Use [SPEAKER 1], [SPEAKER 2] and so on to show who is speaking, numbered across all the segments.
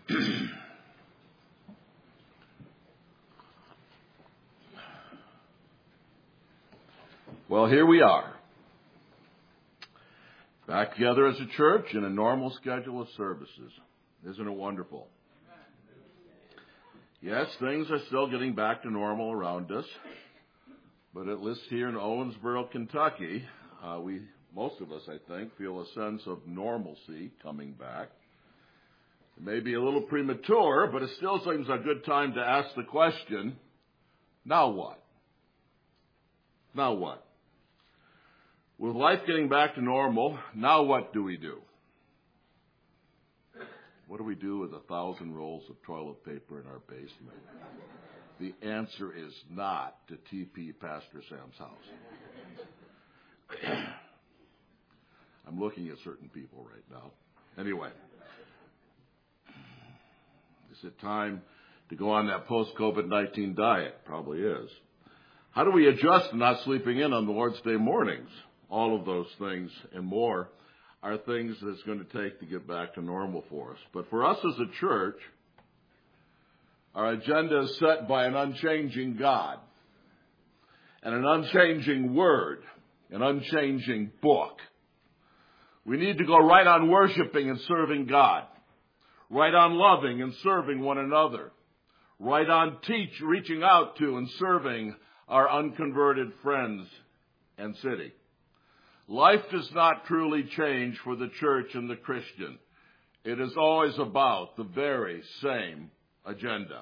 [SPEAKER 1] Well, here we are, back together as a church in a normal schedule of services. Isn't it wonderful? Yes, things are still getting back to normal around us, but at least here in Owensboro, Kentucky, most of us, I think, feel a sense of normalcy coming back. It may be a little premature, but it still seems a good time to ask the question, now what? Now what? With life getting back to normal, now what do we do? What do we do with 1,000 rolls of toilet paper in our basement? The answer is not to TP Pastor Sam's house. I'm looking at certain people right now. Anyway, is it time to go on that post-COVID-19 diet? Probably is. How do we adjust to not sleeping in on the Lord's Day mornings? All of those things and more are things that it's going to take to get back to normal for us. But for us as a church, our agenda is set by an unchanging God and an unchanging Word, an unchanging book. We need to go right on worshiping and serving God, right on loving and serving one another, right on reaching out to and serving our unconverted friends and city. Life does not truly change for the church and the Christian. It is always about the very same agenda.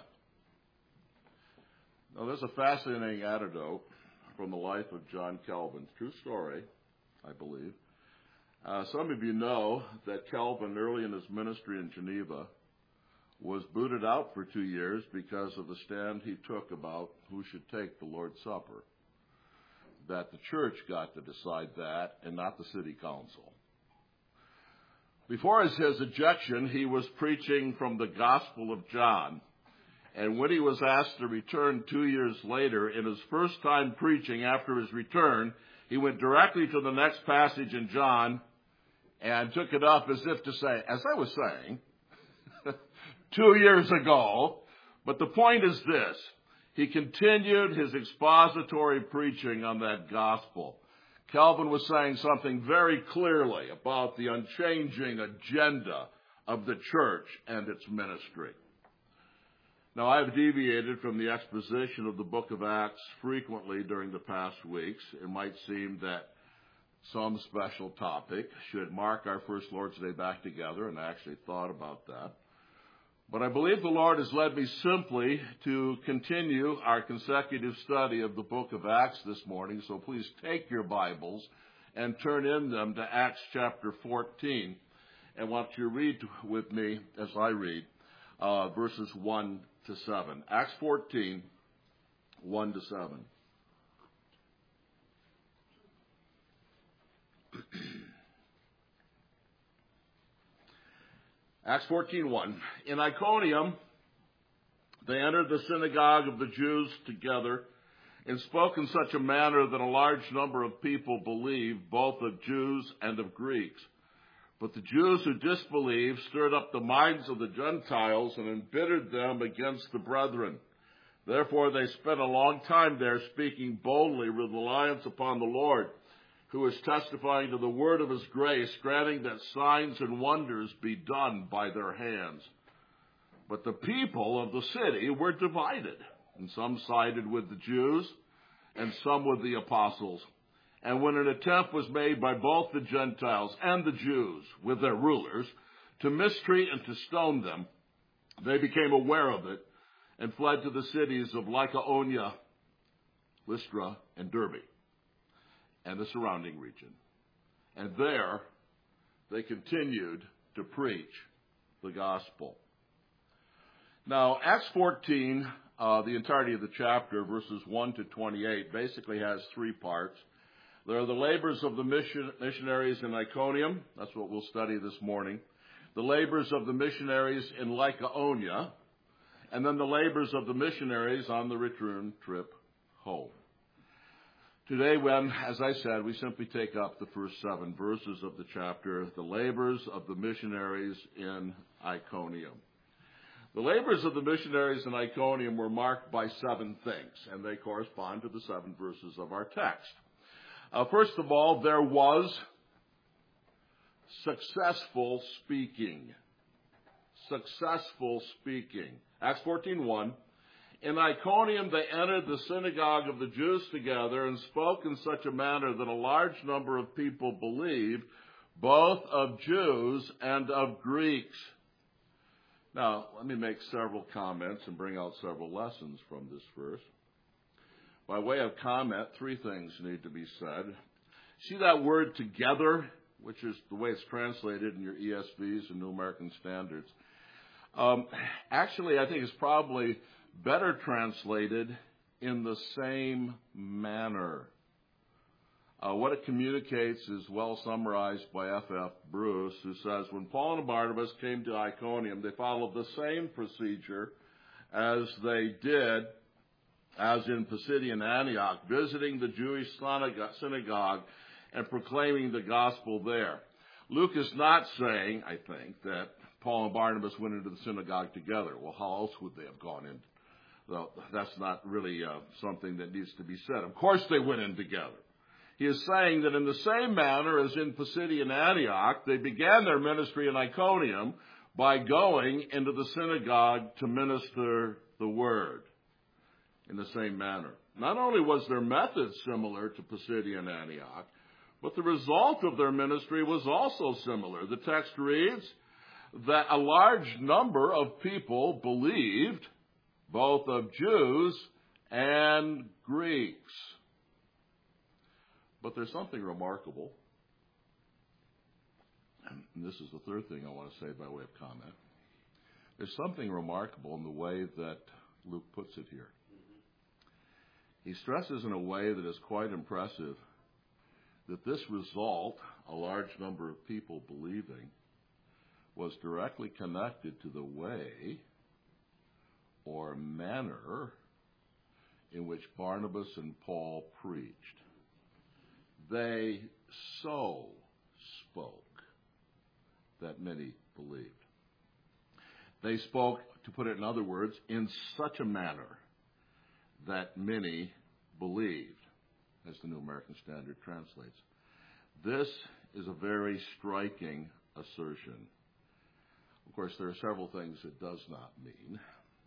[SPEAKER 1] Now, there's a fascinating anecdote from the life of John Calvin. True story, I believe. Some of you know that Calvin, early in his ministry in Geneva, was booted out for 2 years because of the stand he took about who should take the Lord's Supper. That the church got to decide that and not the city council. Before his ejection, he was preaching from the Gospel of John. And when he was asked to return 2 years later, in his first time preaching after his return, he went directly to the next passage in John and took it up as if to say, as I was saying, 2 years ago. But the point is this. He continued his expository preaching on that gospel. Calvin was saying something very clearly about the unchanging agenda of the church and its ministry. Now, I've deviated from the exposition of the book of Acts frequently during the past weeks. It might seem that some special topic should mark our first Lord's Day back together, and I actually thought about that. But I believe the Lord has led me simply to continue our consecutive study of the book of Acts this morning. So please take your Bibles and turn in them to Acts chapter 14. And I want you to read with me as I read verses 1 to 7. Acts 14, 1 to 7. Acts 14:1. In Iconium, they entered the synagogue of the Jews together and spoke in such a manner that a large number of people believed, both of Jews and of Greeks. But the Jews who disbelieved stirred up the minds of the Gentiles and embittered them against the brethren. Therefore they spent a long time there, speaking boldly with reliance upon the Lord, who is testifying to the word of his grace, granting that signs and wonders be done by their hands. But the people of the city were divided, and some sided with the Jews, and some with the apostles. And when an attempt was made by both the Gentiles and the Jews, with their rulers, to mistreat and to stone them, they became aware of it, and fled to the cities of Lycaonia, Lystra, and Derbe, and the surrounding region. And there they continued to preach the gospel. Now, Acts 14, the entirety of the chapter, verses 1 to 28, basically has 3 parts. There are the labors of the missionaries in Iconium. That's what we'll study this morning. The labors of the missionaries in Lycaonia. And then the labors of the missionaries on the return trip home. Today, as I said, we simply take up the first 7 verses of the chapter, the labors of the missionaries in Iconium. The labors of the missionaries in Iconium were marked by 7 things, and they correspond to the 7 verses of our text. First of all, there was successful speaking. Successful speaking. Acts 14:1. In Iconium they entered the synagogue of the Jews together and spoke in such a manner that a large number of people believed, both of Jews and of Greeks. Now, let me make several comments and bring out several lessons from this verse. By way of comment, 3 things need to be said. See that word together, which is the way it's translated in your ESVs and New American Standards. Actually, I think it's probably better translated in the same manner. What it communicates is well summarized by F.F. Bruce, who says, when Paul and Barnabas came to Iconium, they followed the same procedure as they did as in Pisidian Antioch, visiting the Jewish synagogue and proclaiming the gospel there. Luke is not saying, I think, that Paul and Barnabas went into the synagogue together. Well, how else would they have gone in? Well, that's not really something that needs to be said. Of course they went in together. He is saying that in the same manner as in Pisidian Antioch, they began their ministry in Iconium by going into the synagogue to minister the word in the same manner. Not only was their method similar to Pisidian Antioch, but the result of their ministry was also similar. The text reads that a large number of people believed, both of Jews and Greeks. But there's something remarkable, and this is the third thing I want to say by way of comment. There's something remarkable in the way that Luke puts it here. He stresses in a way that is quite impressive that this result, a large number of people believing, was directly connected to the way or manner in which Barnabas and Paul preached. They so spoke that many believed. They spoke, to put it in other words, in such a manner that many believed, as the New American Standard translates. This is a very striking assertion. Of course, there are several things it does not mean.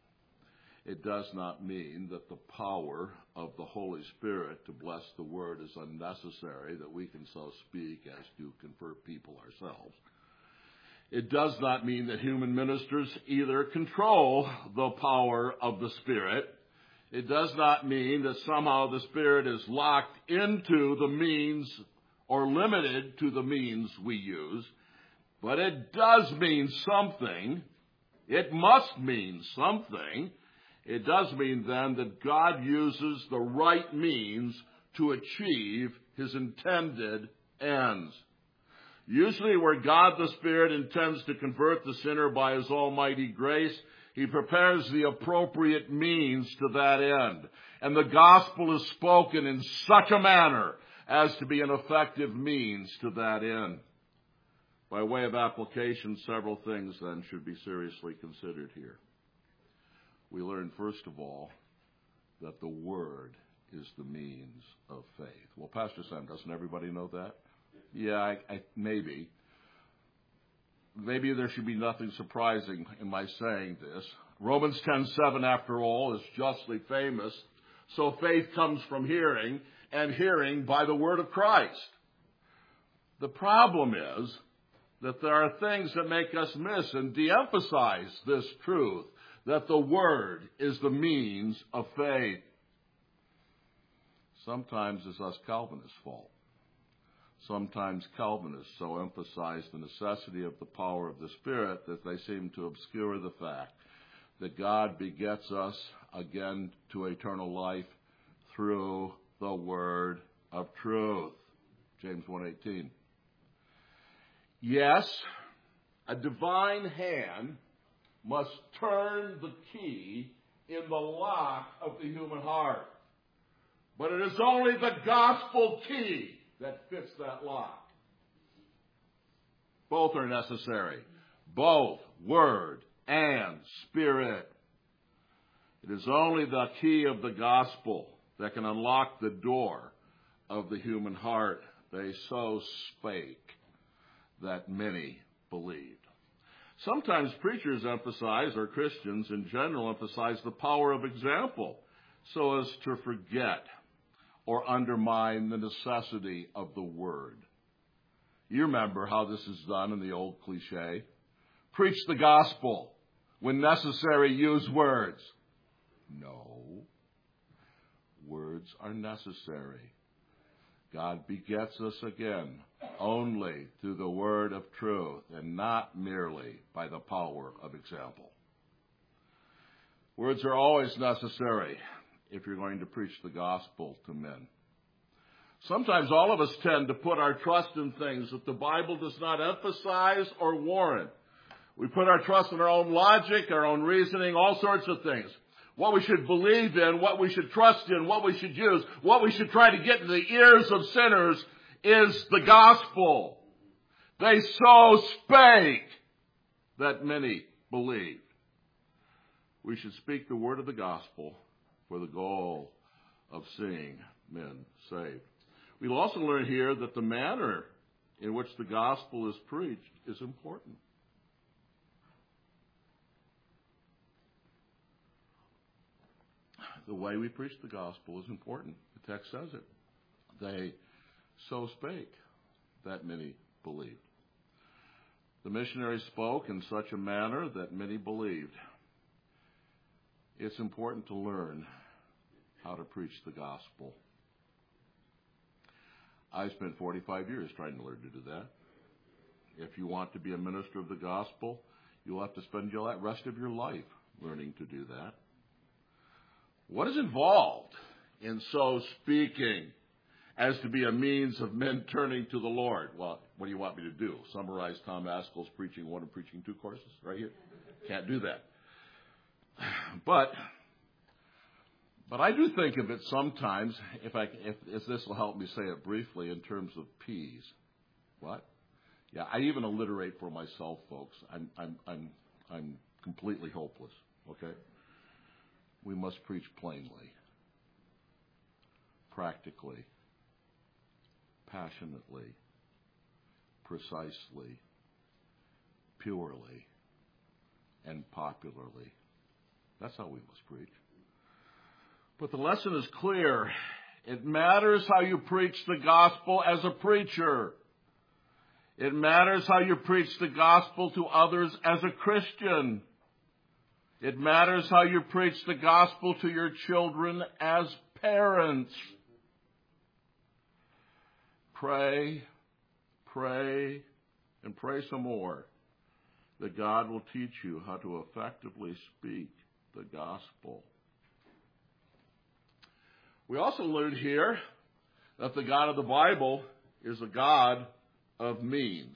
[SPEAKER 1] It does not mean that the power of the Holy Spirit to bless the word is unnecessary, that we can so speak as to convert people ourselves. It does not mean that human ministers either control the power of the Spirit. It does not mean that somehow the Spirit is locked into the means or limited to the means we use. But it does mean something. It must mean something. It does mean then that God uses the right means to achieve his intended ends. Usually where God the Spirit intends to convert the sinner by his almighty grace, he prepares the appropriate means to that end. And the gospel is spoken in such a manner as to be an effective means to that end. By way of application, several things then should be seriously considered here. We learn, first of all, that the Word is the means of faith. Well, Pastor Sam, doesn't everybody know that? Yeah, maybe. Maybe there should be nothing surprising in my saying this. Romans 10:7, after all, is justly famous. So faith comes from hearing, and hearing by the word of Christ. The problem is that there are things that make us miss and de-emphasize this truth, that the Word is the means of faith. Sometimes it's us Calvinists' fault. Sometimes Calvinists so emphasize the necessity of the power of the Spirit that they seem to obscure the fact that God begets us again to eternal life through the Word of truth. James 1:18. Yes, a divine hand must turn the key in the lock of the human heart. But it is only the gospel key that fits that lock. Both are necessary. Both, word and Spirit. It is only the key of the gospel that can unlock the door of the human heart. They so spake that many believed. Sometimes preachers emphasize, or Christians in general emphasize, the power of example so as to forget or undermine the necessity of the word. You remember how this is done in the old cliche. Preach the gospel. When necessary, use words. No. Words are necessary. God begets us again only through the word of truth and not merely by the power of example. Words are always necessary if you're going to preach the gospel to men. Sometimes all of us tend to put our trust in things that the Bible does not emphasize or warrant. We put our trust in our own logic, our own reasoning, all sorts of things. What we should believe in, what we should trust in, what we should use, what we should try to get in the ears of sinners is the gospel. They so spake that many believed. We should speak the word of the gospel for the goal of seeing men saved. We'll also learn here that the manner in which the gospel is preached is important. The way we preach the gospel is important. The text says it. They so spake that many believed. The missionaries spoke in such a manner that many believed. It's important to learn how to preach the gospel. I spent 45 years trying to learn to do that. If you want to be a minister of the gospel, you'll have to spend the rest of your life learning to do that. What is involved in so speaking as to be a means of men turning to the Lord? Well, what do you want me to do? Summarize Tom Askel's Preaching 1 and Preaching 2 courses right here? Can't do that. But I do think of it sometimes, if this will help me say it briefly, in terms of P's. What? Yeah, I even alliterate for myself, folks. I'm completely hopeless. Okay? We must preach plainly, practically, passionately, precisely, purely, and popularly. That's how we must preach. But the lesson is clear. It matters how you preach the gospel as a preacher. It matters how you preach the gospel to others as a Christian. It matters how you preach the gospel to your children as parents. Pray, and pray some more that God will teach you how to effectively speak the gospel. We also learned here that the God of the Bible is a God of means.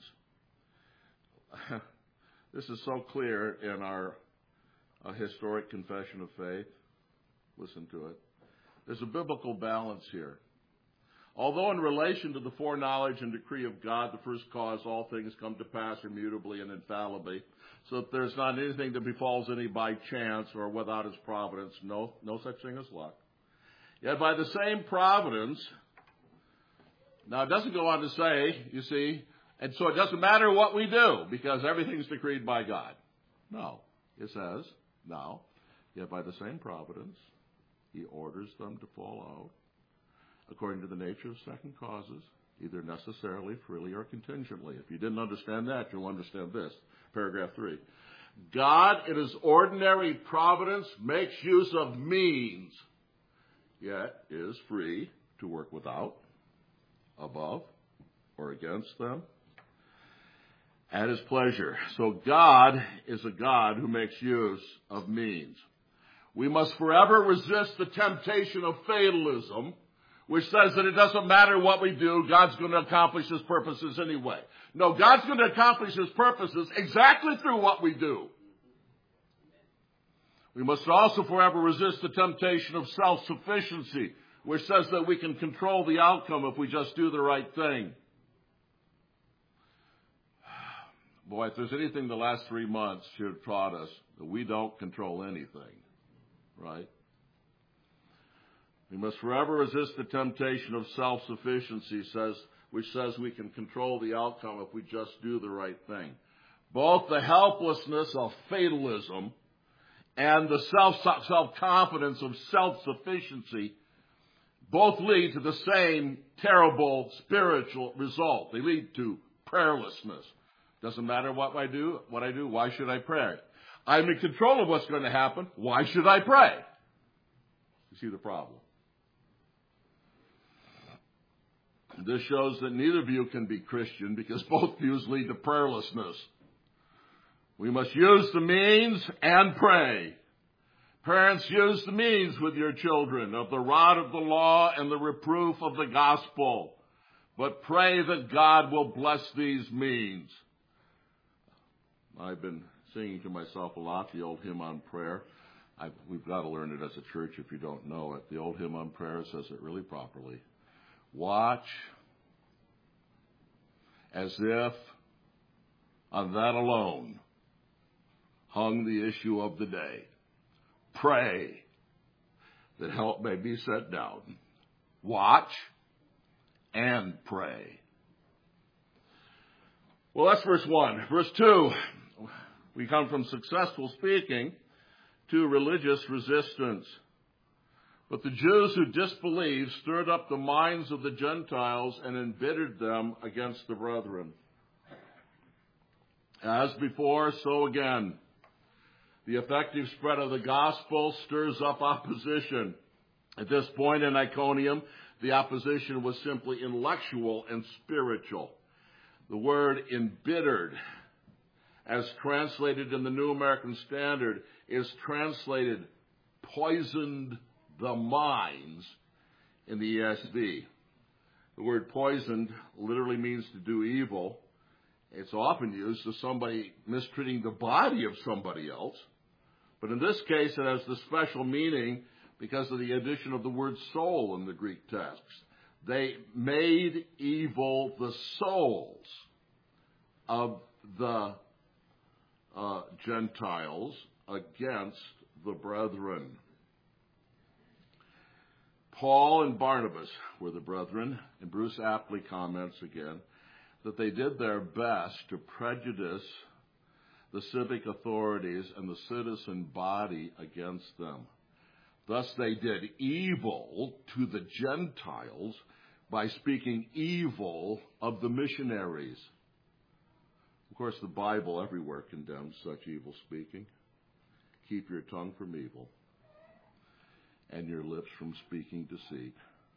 [SPEAKER 1] This is so clear in our historic confession of faith. Listen to it. There's a biblical balance here. Although in relation to the foreknowledge and decree of God, the first cause, all things come to pass immutably and infallibly, so that there's not anything that befalls any by chance or without his providence, no such thing as luck. Yet by the same providence, now it doesn't go on to say, you see, and so it doesn't matter what we do because everything's decreed by God. No, it says, now, yet by the same providence, he orders them to fall out according to the nature of second causes, either necessarily, freely, or contingently. If you didn't understand that, you'll understand this. Paragraph 3. God, in his ordinary providence, makes use of means, yet is free to work without, above, or against them, at his pleasure. So God is a God who makes use of means. We must forever resist the temptation of fatalism, which says that it doesn't matter what we do, God's going to accomplish his purposes anyway. No, God's going to accomplish his purposes exactly through what we do. We must also forever resist the temptation of self-sufficiency, which says that we can control the outcome if we just do the right thing. boy, if there's anything the last 3 months should have taught us, that we don't control anything, right? We must forever resist the temptation of self-sufficiency, which says we can control the outcome if we just do the right thing. Both the helplessness of fatalism and the self-confidence of self-sufficiency both lead to the same terrible spiritual result. They lead to prayerlessness. Doesn't matter what I do, why should I pray? I'm in control of what's going to happen. Why should I pray? You see the problem. This shows that neither view can be Christian because both views lead to prayerlessness. We must use the means and pray. Parents, use the means with your children of the rod of the law and the reproof of the gospel. But pray that God will bless these means. I've been singing to myself a lot the old hymn on prayer. We've got to learn it as a church if you don't know it. The old hymn on prayer says it really properly. Watch as if on that alone hung the issue of the day. Pray that help may be set down. Watch and pray. Well, that's verse 1. Verse 2, we come from successful speaking to religious resistance. But the Jews who disbelieved stirred up the minds of the Gentiles and embittered them against the brethren. As before, so again. The effective spread of the gospel stirs up opposition. At this point in Iconium, the opposition was simply intellectual and spiritual. The word embittered, as translated in the New American Standard, is translated poisoned the minds in the ESV. The word poisoned literally means to do evil. It's often used as somebody mistreating the body of somebody else. But in this case, it has the special meaning because of the addition of the word soul in the Greek text. They made evil the souls of the Gentiles against the brethren. Paul and Barnabas were the brethren, and Bruce aptly comments again that they did their best to prejudice the civic authorities and the citizen body against them. Thus they did evil to the Gentiles by speaking evil of the missionaries. Of course, the Bible everywhere condemns such evil speaking. Keep your tongue from evil and your lips from speaking deceit.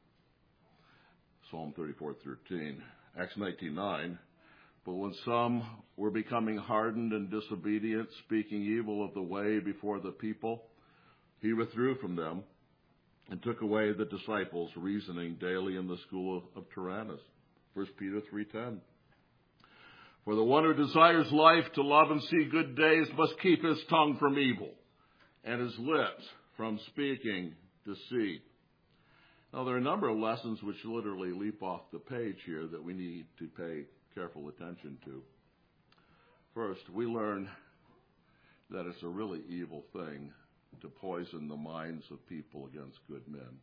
[SPEAKER 1] Psalm 34:13. Acts 19:9. But when some were becoming hardened and disobedient, speaking evil of the way before the people, he withdrew from them and took away the disciples, reasoning daily in the school of Tyrannus. 1 Peter 3:10. For the one who desires life to love and see good days must keep his tongue from evil and his lips from speaking deceit. Now, there are a number of lessons which literally leap off the page here that we need to pay careful attention to. First, we learn that it's a really evil thing to poison the minds of people against good men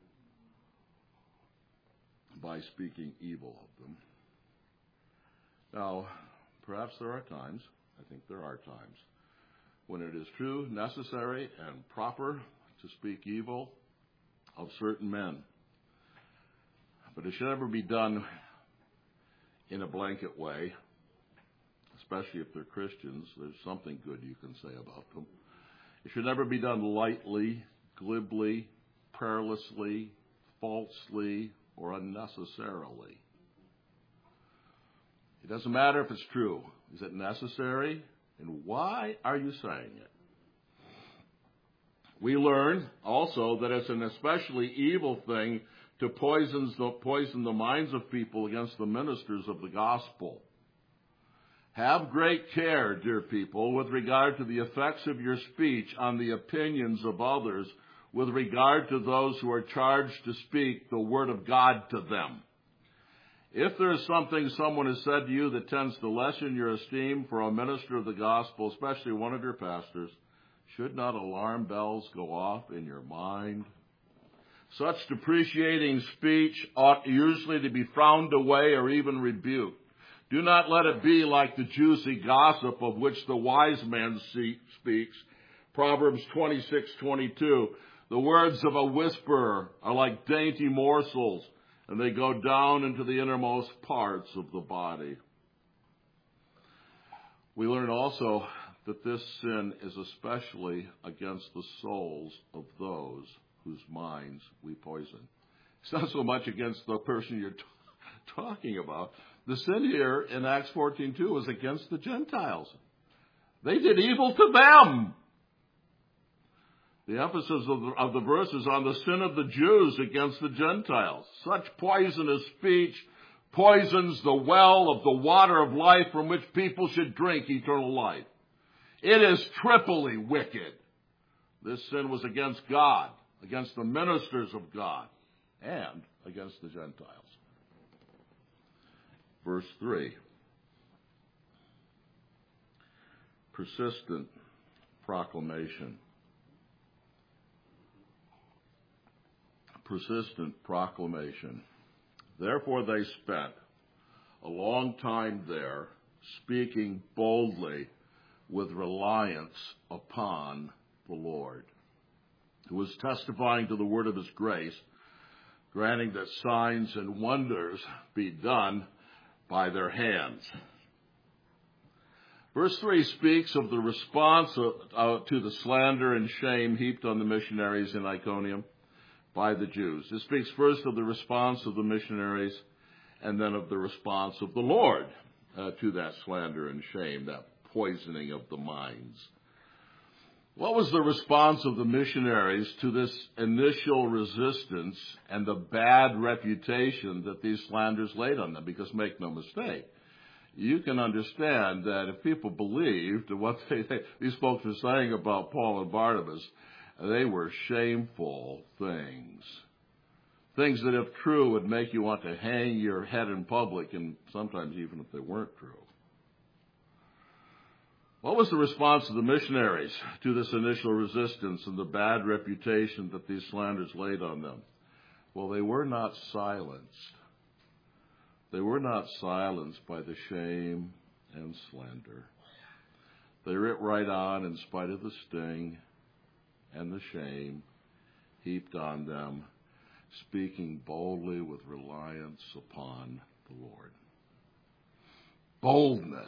[SPEAKER 1] by speaking evil of them. Now, perhaps there are times, I think there are times, when it is true, necessary, and proper to speak evil of certain men. But it should never be done in a blanket way, especially if they're Christians. There's something good you can say about them. It should never be done lightly, glibly, prayerlessly, falsely, or unnecessarily. It doesn't matter if it's true. Is it necessary? And why are you saying it? We learn also that it's an especially evil thing to poison the minds of people against the ministers of the gospel. Have great care, dear people, with regard to the effects of your speech on the opinions of others, with regard to those who are charged to speak the word of God to them. If there is something someone has said to you that tends to lessen your esteem for a minister of the gospel, especially one of your pastors, should not alarm bells go off in your mind? Such depreciating speech ought usually to be frowned away or even rebuked. Do not let it be like the juicy gossip of which the wise man speaks. Proverbs 26:22. The words of a whisperer are like dainty morsels, and they go down into the innermost parts of the body. We learn also that this sin is especially against the souls of those whose minds we poison. It's not so much against the person you're talking about. The sin here in Acts 14:2 is against the Gentiles. They did evil to them. The emphasis of the verse is on the sin of the Jews against the Gentiles. Such poisonous speech poisons the well of the water of life from which people should drink eternal life. It is triply wicked. This sin was against God, against the ministers of God, and against the Gentiles. Verse 3. Persistent proclamation. Persistent proclamation. Therefore they spent a long time there, speaking boldly with reliance upon the Lord, who was testifying to the word of his grace, granting that signs and wonders be done by their hands. Verse 3 speaks of the response to the slander and shame heaped on the missionaries in Iconium by the Jews. It speaks first of the response of the missionaries and then of the response of the Lord to that slander and shame, that poisoning of the minds. What was the response of the missionaries to this initial resistance and the bad reputation that these slanders laid on them? Because make no mistake, you can understand that if people believed what these folks were saying about Paul and Barnabas, they were shameful things. Things that, if true, would make you want to hang your head in public, and sometimes even if they weren't true. What was the response of the missionaries to this initial resistance and the bad reputation that these slanders laid on them? Well, they were not silenced. They were not silenced by the shame and slander. They writ right on in spite of the sting and the shame heaped on them, speaking boldly with reliance upon the Lord. Boldness.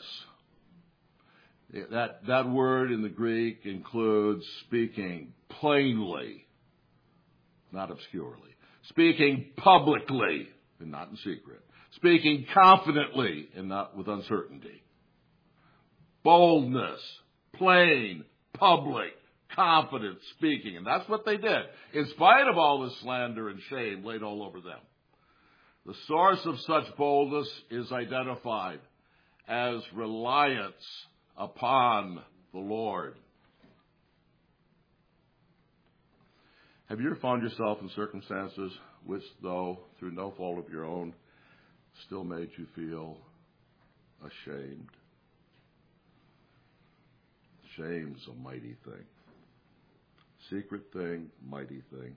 [SPEAKER 1] That word in the Greek includes speaking plainly, not obscurely. Speaking publicly, and not in secret. Speaking confidently, and not with uncertainty. Boldness, plain, public, confident speaking. And that's what they did, in spite of all the slander and shame laid all over them. The source of such boldness is identified as reliance upon the Lord. Have you ever found yourself in circumstances which, though through no fault of your own, still made you feel ashamed? Shame's a mighty thing. Secret thing, mighty thing.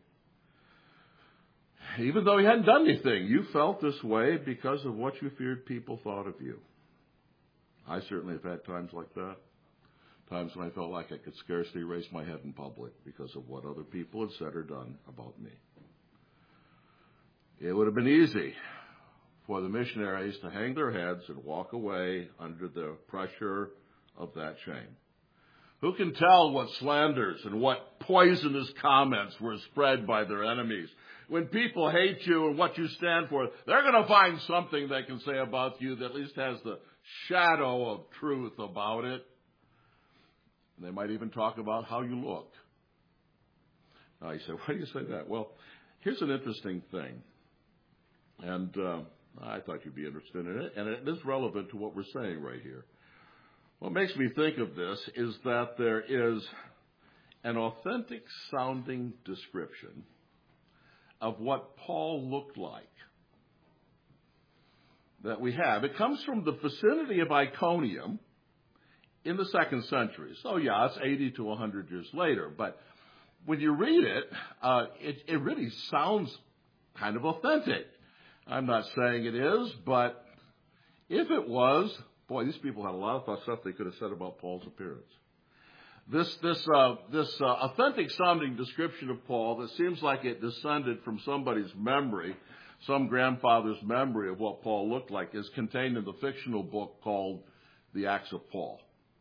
[SPEAKER 1] Even though you hadn't done anything, you felt this way because of what you feared people thought of you. I certainly have had times like that. Times when I felt like I could scarcely raise my head in public because of what other people had said or done about me. It would have been easy for the missionaries to hang their heads and walk away under the pressure of that shame. Who can tell what slanders and what poisonous comments were spread by their enemies? When people hate you and what you stand for, they're going to find something they can say about you that at least has the shadow of truth about it. And they might even talk about how you look. Now you say, why do you say that? Well, here's an interesting thing. And I thought you'd be interested in it. And it is relevant to what we're saying right here. What makes me think of this is that there is an authentic sounding description of what Paul looked like that we have. It comes from the vicinity of Iconium in the 2nd century. So, yeah, it's 80 to 100 years later. But when you read it, it really sounds kind of authentic. I'm not saying it is, but if it was, boy, these people had a lot of stuff they could have said about Paul's appearance. This authentic sounding description of Paul that seems like it descended from somebody's memory, some grandfather's memory of what Paul looked like, is contained in the fictional book called The Acts of Paul.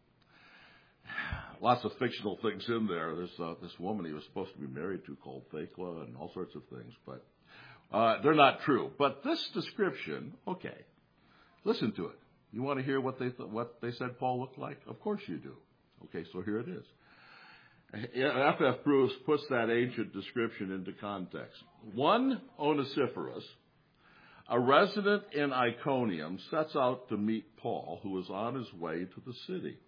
[SPEAKER 1] Lots of fictional things in there. There's this woman he was supposed to be married to called Thecla and all sorts of things, but they're not true. But this description, okay, listen to it. You want to hear what they said Paul looked like? Of course you do. Okay, so here it is. F.F. Bruce puts that ancient description into context. One Onesiphorus, a resident in Iconium, sets out to meet Paul, who is on his way to the city.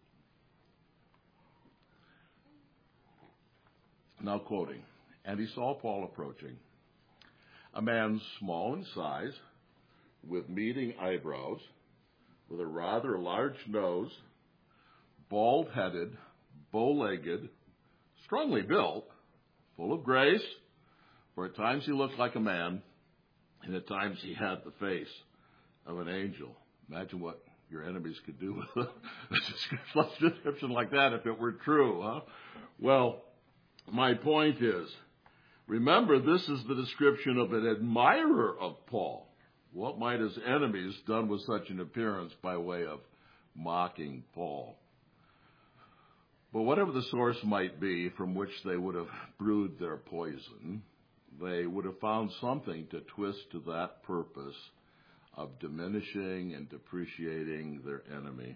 [SPEAKER 1] Now quoting, and he saw Paul approaching, a man small in size, with meeting eyebrows, with a rather large nose, bald-headed, bow-legged, strongly built, full of grace, for at times he looked like a man, and at times he had the face of an angel. Imagine what your enemies could do with a description like that if it were true, huh? Well, my point is, remember, this is the description of an admirer of Paul. What might his enemies done with such an appearance by way of mocking Paul? But whatever the source might be from which they would have brewed their poison, they would have found something to twist to that purpose of diminishing and depreciating their enemy.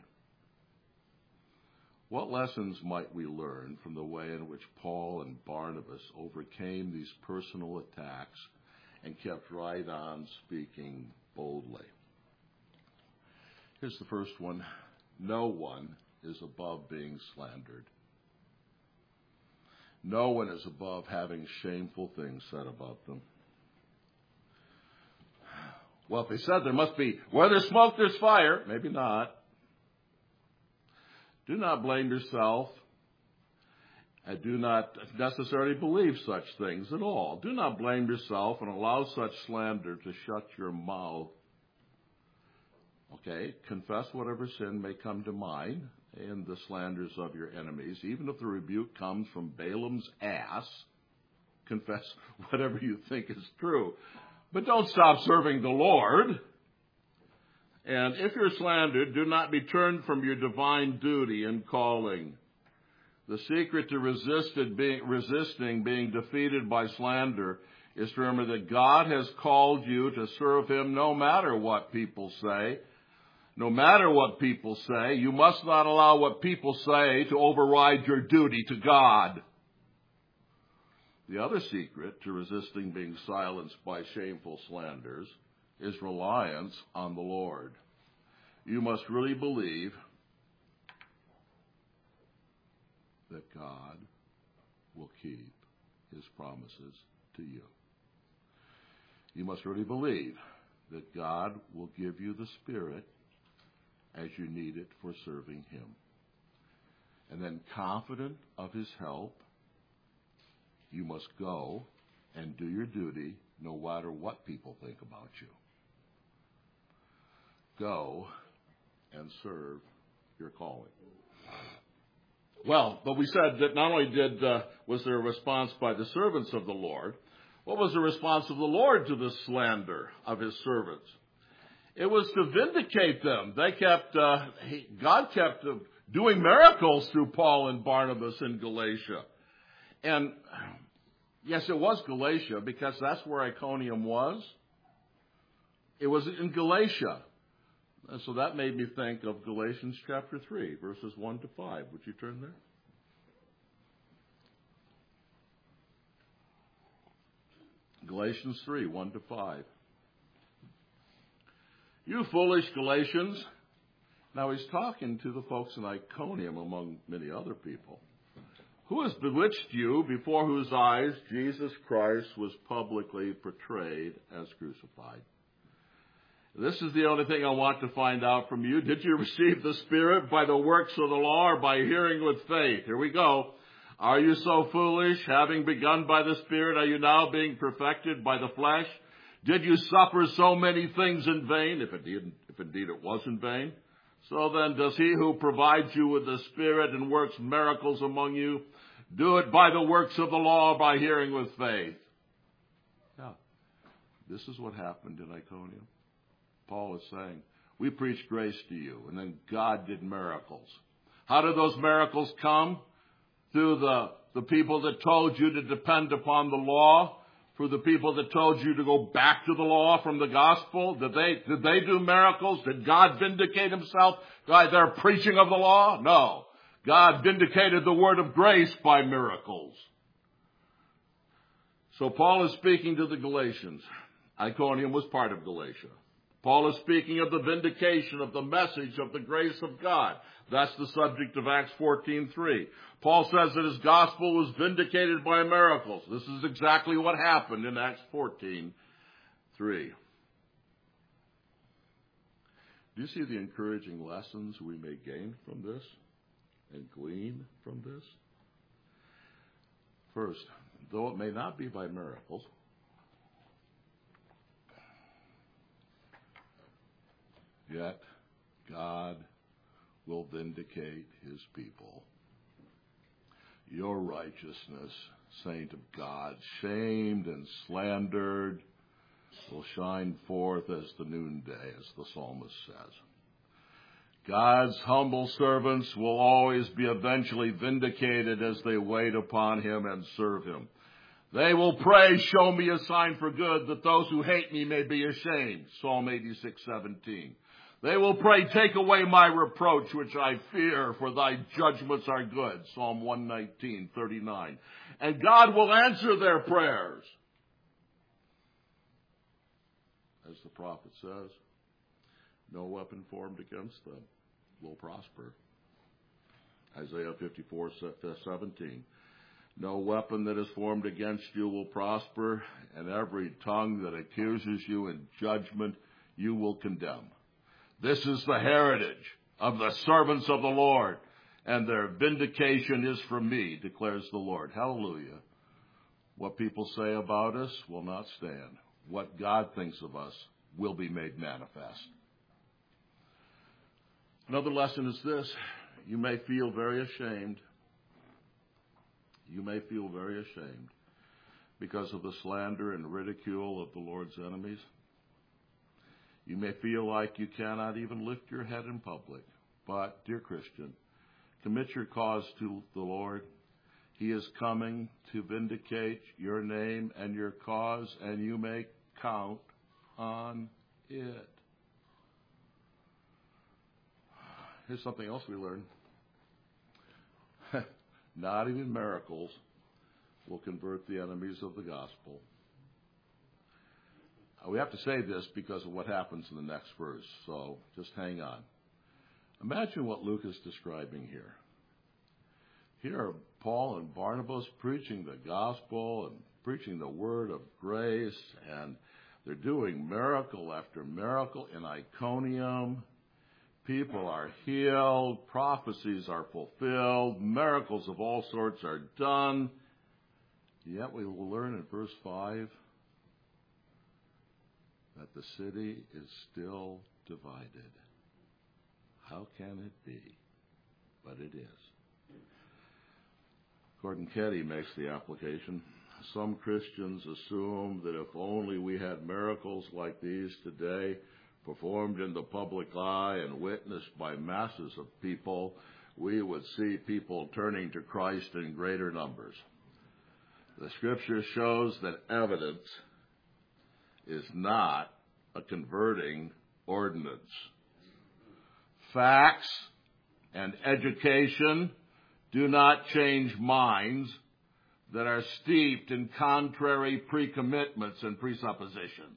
[SPEAKER 1] What lessons might we learn from the way in which Paul and Barnabas overcame these personal attacks and kept right on speaking boldly? Here's the first one. No one is above being slandered. No one is above having shameful things said about them. Well, if they said there must be, where there's smoke, there's fire. Maybe not. Do not blame yourself. And do not necessarily believe such things at all. Do not blame yourself and allow such slander to shut your mouth. Okay, confess whatever sin may come to mind in the slanders of your enemies. Even if the rebuke comes from Balaam's ass, confess whatever you think is true. But don't stop serving the Lord. And if you're slandered, do not be turned from your divine duty and calling. The secret to resisting being defeated by slander is to remember that God has called you to serve Him no matter what people say. No matter what people say, you must not allow what people say to override your duty to God. The other secret to resisting being silenced by shameful slanders is reliance on the Lord. You must really believe that God will keep His promises to you. You must really believe that God will give you the Spirit as you need it for serving Him. And then, confident of His help, you must go and do your duty no matter what people think about you. Go and serve your calling. Well, but we said that not only was there a response by the servants of the Lord, what was the response of the Lord to the slander of His servants? It was to vindicate them. God kept doing miracles through Paul and Barnabas in Galatia. And yes, it was Galatia because that's where Iconium was. It was in Galatia. And so that made me think of Galatians chapter 3, verses 1 to 5. Would you turn there? Galatians 3, 1 to 5. You foolish Galatians. Now he's talking to the folks in Iconium, among many other people. Who has bewitched you, before whose eyes Jesus Christ was publicly portrayed as crucified? This is the only thing I want to find out from you. Did you receive the Spirit by the works of the law or by hearing with faith? Here we go. Are you so foolish? Having begun by the Spirit, are you now being perfected by the flesh? Did you suffer so many things in vain? If indeed it was in vain. So then, does he who provides you with the Spirit and works miracles among you do it by the works of the law or by hearing with faith? Yeah. This is what happened in Iconium. Paul is saying, we preached grace to you, and then God did miracles. How did those miracles come? Through the people that told you to depend upon the law, through the people that told you to go back to the law from the gospel. Did they do miracles? Did God vindicate himself by their preaching of the law? No. God vindicated the word of grace by miracles. So Paul is speaking to the Galatians. Iconium was part of Galatia. Paul is speaking of the vindication of the message of the grace of God. That's the subject of Acts 14:3. Paul says that his gospel was vindicated by miracles. This is exactly what happened in Acts 14:3. Do you see the encouraging lessons we may gain from this and glean from this? First, though it may not be by miracles, yet God will vindicate his people. Your righteousness, saint of God, shamed and slandered, will shine forth as the noonday, as the psalmist says. God's humble servants will always be eventually vindicated as they wait upon him and serve him. They will pray, show me a sign for good, that those who hate me may be ashamed. Psalm 86:17. They will pray, take away my reproach, which I fear, for thy judgments are good. Psalm 119:39. And God will answer their prayers. As the prophet says, no weapon formed against them will prosper. Isaiah 54:17. No weapon that is formed against you will prosper, and every tongue that accuses you in judgment you will condemn. This is the heritage of the servants of the Lord, and their vindication is from me, declares the Lord. Hallelujah. What people say about us will not stand. What God thinks of us will be made manifest. Another lesson is this. You may feel very ashamed. You may feel very ashamed because of the slander and ridicule of the Lord's enemies. You may feel like you cannot even lift your head in public. But, dear Christian, commit your cause to the Lord. He is coming to vindicate your name and your cause, and you may count on it. Here's something else we learned. Not even miracles will convert the enemies of the gospel. We have to say this because of what happens in the next verse, so just hang on. Imagine what Luke is describing here. Here are Paul and Barnabas preaching the gospel and preaching the word of grace, and they're doing miracle after miracle in Iconium. People are healed, prophecies are fulfilled, miracles of all sorts are done. Yet we will learn in verse 5 that the city is still divided. How can it be? But it is. Gordon Ketty makes the application. Some Christians assume that if only we had miracles like these today, performed in the public eye and witnessed by masses of people, we would see people turning to Christ in greater numbers. The Scripture shows that evidence is not a converting ordinance. Facts and education do not change minds that are steeped in contrary pre-commitments and presuppositions.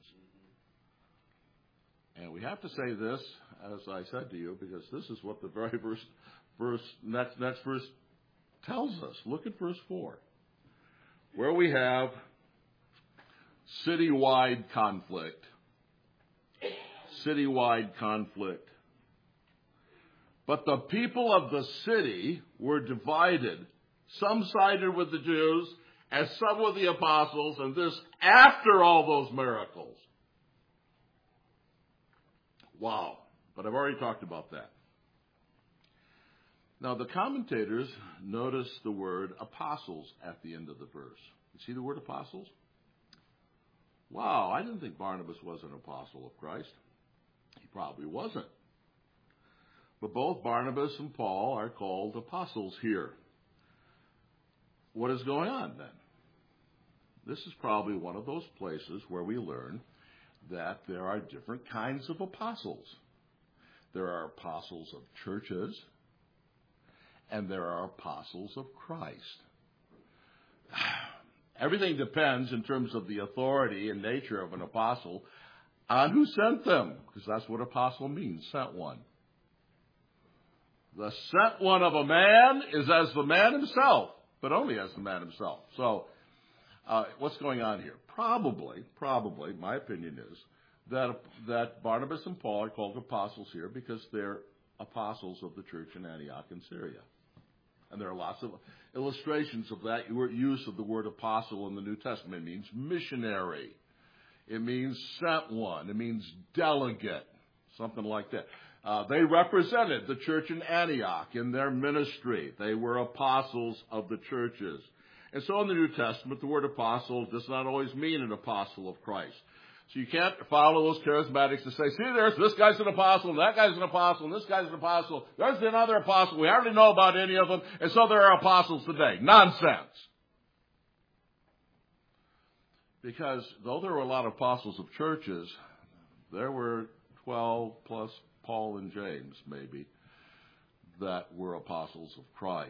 [SPEAKER 1] And we have to say this, as I said to you, because this is what the very next verse tells us. Look at verse 4, where we have citywide conflict, citywide conflict. But the people of the city were divided. Some sided with the Jews and some with the apostles, and this after all those miracles. Wow. But I've already talked about that. Now, the commentators notice the word apostles at the end of the verse. You see the word apostles? Wow, I didn't think Barnabas was an apostle of Christ. He probably wasn't. But both Barnabas and Paul are called apostles here. What is going on then? This is probably one of those places where we learn that there are different kinds of apostles. There are apostles of churches, and there are apostles of Christ. Everything depends in terms of the authority and nature of an apostle on who sent them, because that's what apostle means, sent one. The sent one of a man is as the man himself, but only as the man himself. So, what's going on here? Probably, my opinion is that Barnabas and Paul are called apostles here because they're apostles of the church in Antioch and Syria. And there are lots of illustrations of that use of the word apostle in the New Testament. It means missionary. It means sent one. It means delegate, something like that. They represented the church in Antioch in their ministry. They were apostles of the churches. And so in the New Testament, the word apostle does not always mean an apostle of Christ. So you can't follow those charismatics and say, see, there's this guy's an apostle, and that guy's an apostle, and this guy's an apostle. There's another apostle. We hardly know about any of them, and so there are apostles today. Nonsense. Because though there were a lot of apostles of churches, there were 12 plus Paul and James, maybe, that were apostles of Christ.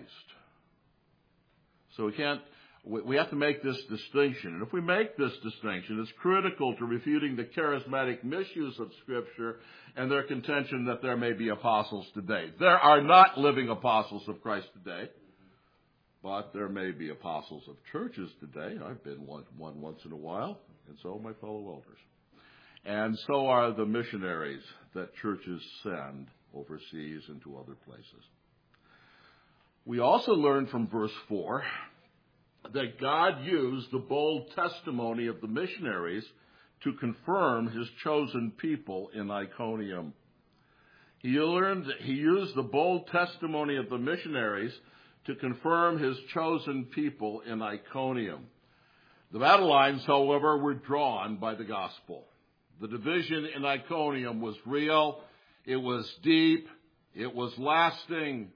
[SPEAKER 1] So we have to make this distinction. And if we make this distinction, it's critical to refuting the charismatic misuse of Scripture and their contention that there may be apostles today. There are not living apostles of Christ today, but there may be apostles of churches today. I've been one once in a while, and so are my fellow elders. And so are the missionaries that churches send overseas and to other places. We also learn from verse 4 that God used the bold testimony of the missionaries to confirm his chosen people in Iconium. He used the bold testimony of the missionaries to confirm his chosen people in Iconium. The battle lines, however, were drawn by the gospel. The division in Iconium was real, it was deep, it was lasting,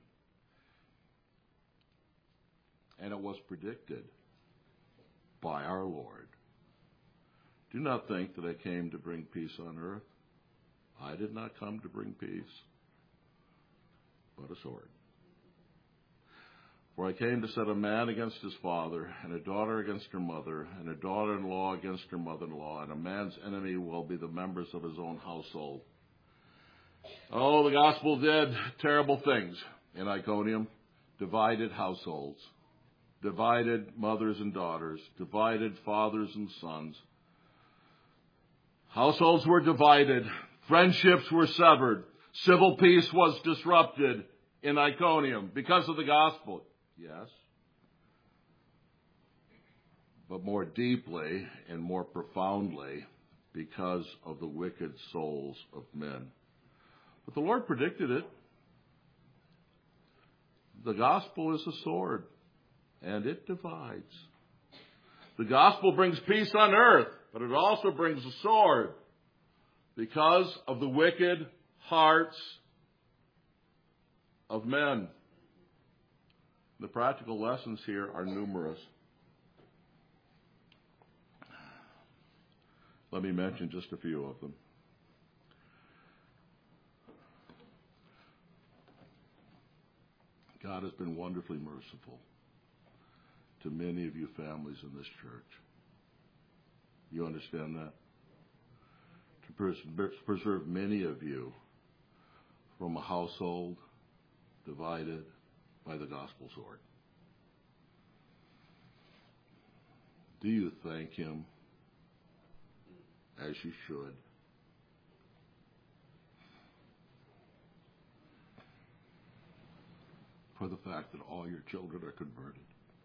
[SPEAKER 1] and it was predicted by our Lord. Do not think that I came to bring peace on earth. I did not come to bring peace, but a sword. For I came to set a man against his father, and a daughter against her mother, and a daughter-in-law against her mother-in-law, and a man's enemy will be the members of his own household. Oh, the gospel did terrible things in Iconium. Divided households, divided mothers and daughters, divided fathers and sons. Households were divided. Friendships were severed. Civil peace was disrupted in Iconium because of the gospel. Yes. But more deeply and more profoundly because of the wicked souls of men. But the Lord predicted it. The gospel is a sword, and it divides. The gospel brings peace on earth, but it also brings a sword because of the wicked hearts of men. The practical lessons here are numerous. Let me mention just a few of them. God has been wonderfully merciful to many of you families in this church. You understand that? To preserve many of you from a household divided by the gospel sword. Do you thank him? As you should. for the fact that all your children are converted.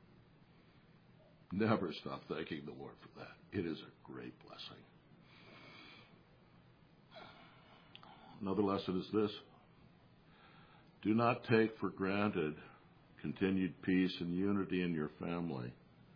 [SPEAKER 1] Never stop thanking the Lord for that. It is a great blessing. Another lesson is this. Do not take for granted continued peace and unity in your family.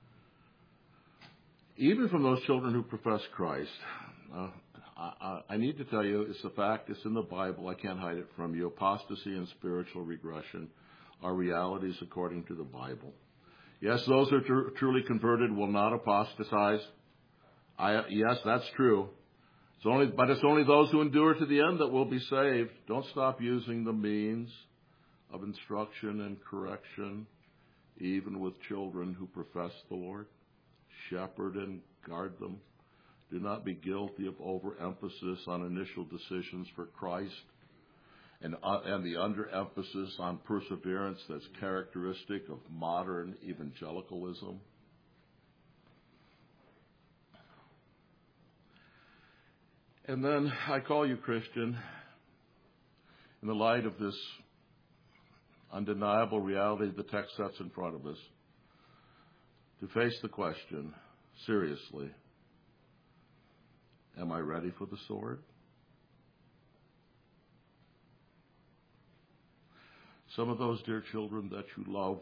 [SPEAKER 1] Even from those children who profess Christ, I need to tell you, it's a fact, it's in the Bible, I can't hide it from you. Apostasy and spiritual regression are realities according to the Bible. Yes, those who are truly converted will not apostatize. Yes, that's true. But it's only those who endure to the end that will be saved. Don't stop using the means of instruction and correction, even with children who profess the Lord. Shepherd and guard them. Do not be guilty of overemphasis on initial decisions for Christ and the underemphasis on perseverance that's characteristic of modern evangelicalism. And then I call you, Christian, in the light of this undeniable reality the text sets in front of us, to face the question, seriously, am I ready for the sword? Some of those dear children that you love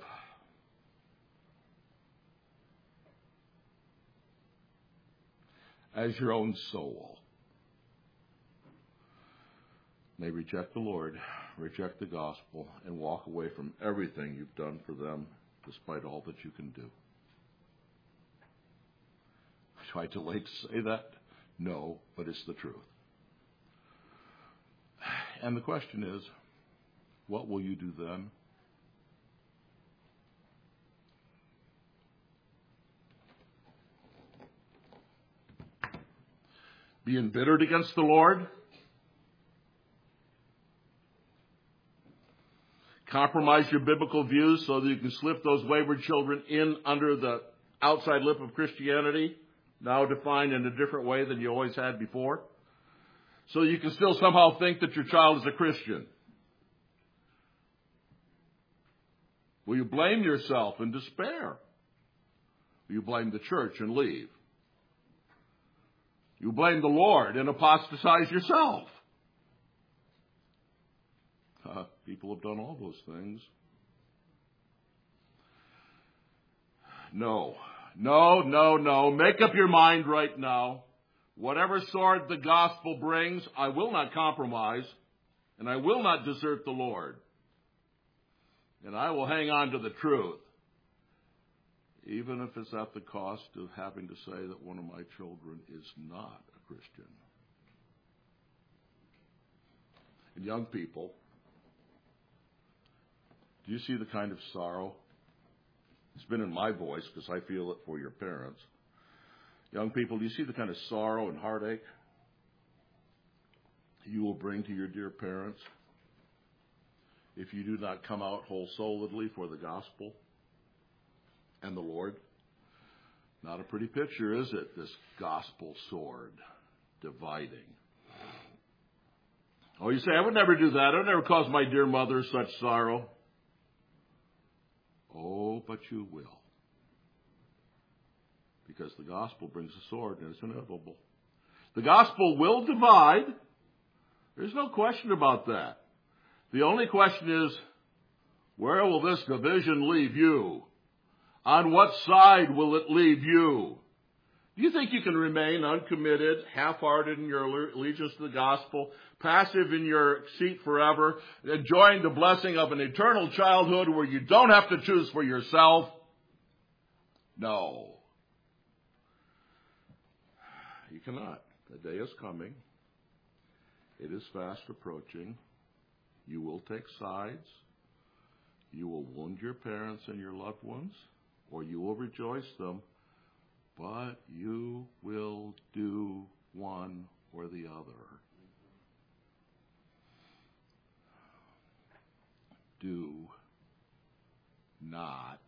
[SPEAKER 1] as your own soul may reject the Lord, reject the gospel, and walk away from everything you've done for them despite all that you can do. Do I delay to say that? No, but it's the truth. And the question is, what will you do then? Be embittered against the Lord? Compromise your biblical views so that you can slip those wayward children in under the outside lip of Christianity, now defined in a different way than you always had before, so you can still somehow think that your child is a Christian? Will you blame yourself and despair? Will you blame the church and leave? You blame the Lord and apostatize yourself? People have done all those things. No. Make up your mind right now. Whatever sword the gospel brings, I will not compromise, and I will not desert the Lord. And I will hang on to the truth, even if it's at the cost of having to say that one of my children is not a Christian. And young people, do you see the kind of sorrow? It's been in my voice because I feel it for your parents. Young people, do you see the kind of sorrow and heartache you will bring to your dear parents if you do not come out wholesoledly for the gospel and the Lord? Not a pretty picture, is it? This gospel sword dividing. Oh, you say, I would never do that. I would never cause my dear mother such sorrow. Oh, but you will. Because the gospel brings a sword, and it's inevitable. The gospel will divide. There's no question about that. The only question is, where will this division leave you? On what side will it leave you? Do you think you can remain uncommitted, half-hearted in your allegiance to the gospel, passive in your seat forever, enjoying the blessing of an eternal childhood where you don't have to choose for yourself? No. You cannot. The day is coming. It is fast approaching. You will take sides. You will wound your parents and your loved ones, or you will rejoice them. But you will do one or the other. Do not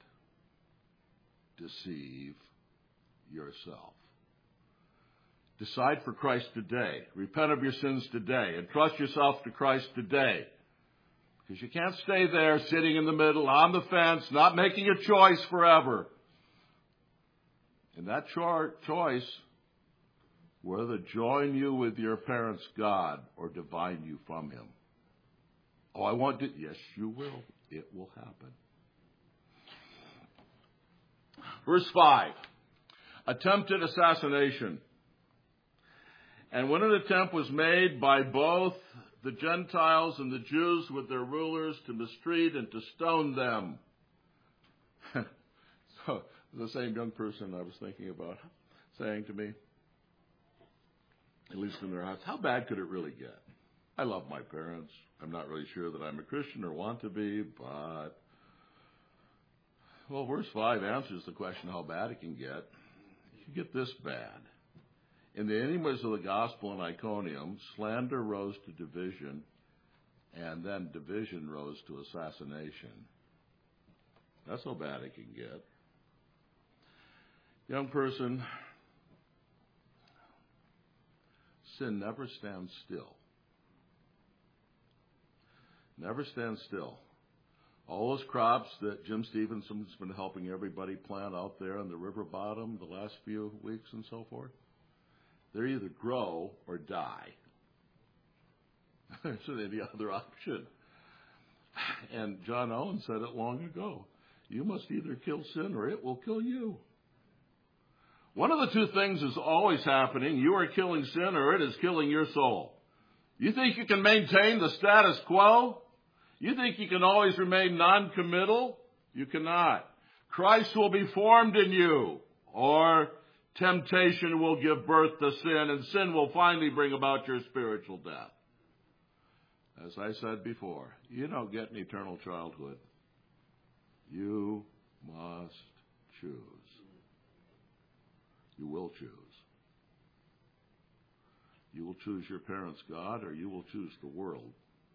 [SPEAKER 1] deceive yourself. Decide for Christ today. Repent of your sins today. Entrust yourself to Christ today. Because you can't stay there sitting in the middle on the fence, not making a choice forever. And that choice, whether join you with your parents' God or divide you from him. Oh, I want to. Yes, you will. It will happen. Verse 5. Attempted assassination. And when an attempt was made by both the Gentiles and the Jews with their rulers to mistreat and to stone them. So, the same young person I was thinking about saying to me, at least in their house, how bad could it really get? I love my parents. I'm not really sure that I'm a Christian or want to be, but... Well, verse 5 answers the question how bad it can get. It can get this bad. In the enemies of the gospel in Iconium, slander rose to division, and then division rose to assassination. That's how bad it can get. Young person, sin never stands still. Never stands still. All those crops that Jim Stevenson's been helping everybody plant out there on the river bottom the last few weeks and so forth, they either grow or die. There isn't any other option. And John Owen said it long ago. You must either kill sin or it will kill you. One of the two things is always happening. You are killing sin or it is killing your soul. You think you can maintain the status quo? You think you can always remain non-committal? You cannot. Christ will be formed in you, or temptation will give birth to sin, and sin will finally bring about your spiritual death. As I said before, you don't get an eternal childhood. You must choose. You will choose. You will choose your parents' God, or you will choose the world.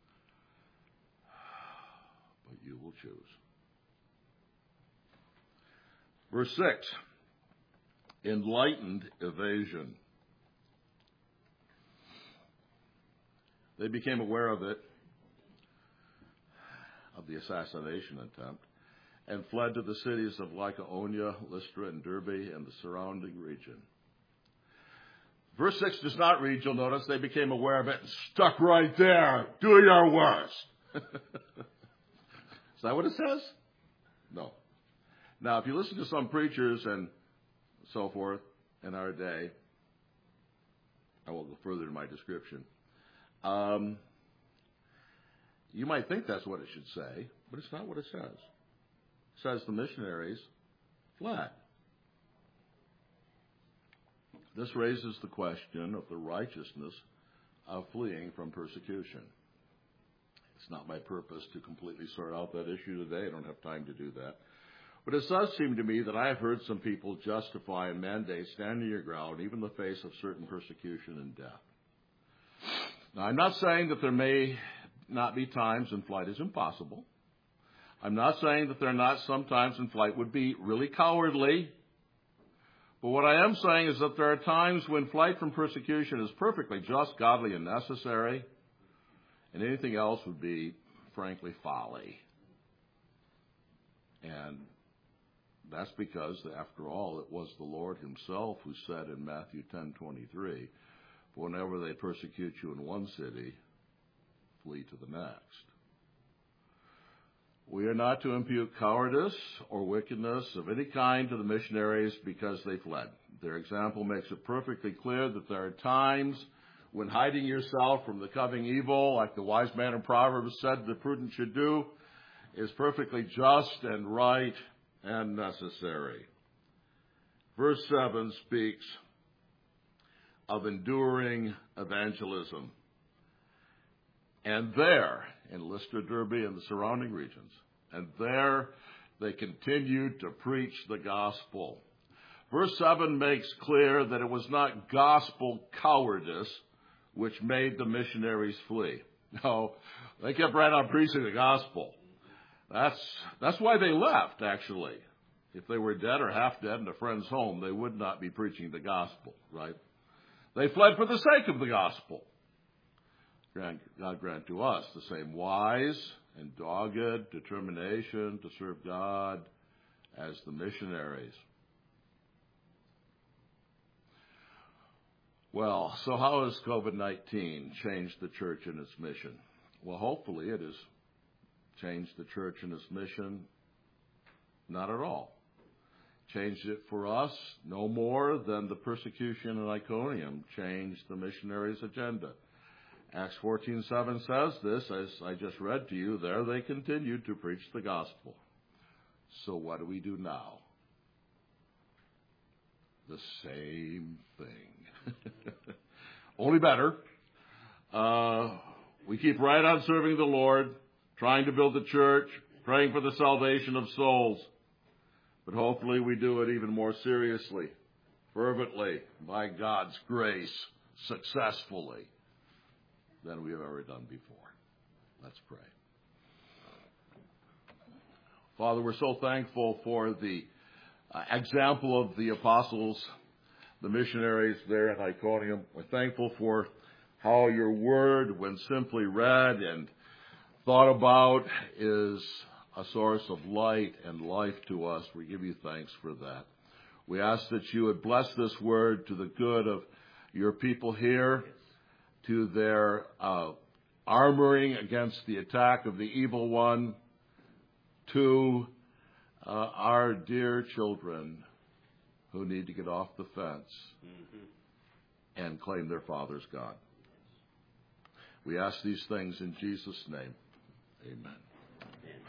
[SPEAKER 1] But you will choose. Verse 6. Enlightened evasion. They became aware of it, of the assassination attempt, and fled to the cities of Lycaonia, Lystra, and Derbe, and the surrounding region. Verse 6 does not read, you'll notice, they became aware of it and stuck right there. Do your worst. Is that what it says? No. Now, if you listen to some preachers and so forth in our day, I won't go further in my description, you might think that's what it should say, but it's not what it says. It says the missionaries fled. This raises the question of the righteousness of fleeing from persecution. It's not my purpose to completely sort out that issue today. I don't have time to do that. But it does seem to me that I have heard some people justify and mandate standing your ground, even in the face of certain persecution and death. Now, I'm not saying that there may not be times when flight is impossible. I'm not saying that there are not some times when flight would be really cowardly. But what I am saying is that there are times when flight from persecution is perfectly just, godly, and necessary, and anything else would be, frankly, folly. And that's because, after all, it was the Lord himself who said in Matthew 10:23, whenever they persecute you in one city, flee to the next. We are not to impute cowardice or wickedness of any kind to the missionaries because they fled. Their example makes it perfectly clear that there are times when hiding yourself from the coming evil, like the wise man in Proverbs said the prudent should do, is perfectly just and right and necessary. Verse 7 speaks of enduring evangelism. And there, in Lystra, Derbe, and the surrounding regions, and there they continued to preach the gospel. Verse 7 makes clear that it was not gospel cowardice which made the missionaries flee. No, they kept right on preaching the gospel. That's why they left, actually. If they were dead or half dead in a friend's home, they would not be preaching the gospel, right? They fled for the sake of the gospel. God grant to us the same wise and dogged determination to serve God as the missionaries. Well, so how has COVID-19 changed the church and its mission? Well, hopefully it has changed the church and its mission not at all. Changed it for us no more than the persecution in Iconium changed the missionaries' agenda. Acts 14:7 says this, as I just read to you, there they continued to preach the gospel. So what do we do now? The same thing. Only better. We keep right on serving the Lord, trying to build the church, praying for the salvation of souls. But hopefully we do it even more seriously, fervently, by God's grace, successfully, than we have ever done before. Let's pray. Father, we're so thankful for the example of the apostles, the missionaries there at Iconium. We're thankful for how your word, when simply read and thought about, is a source of light and life to us. We give you thanks for that. We ask that you would bless this word to the good of your people here, to their armoring against the attack of the evil one, to our dear children who need to get off the fence and claim their Father's God. We ask these things in Jesus' name. Amen.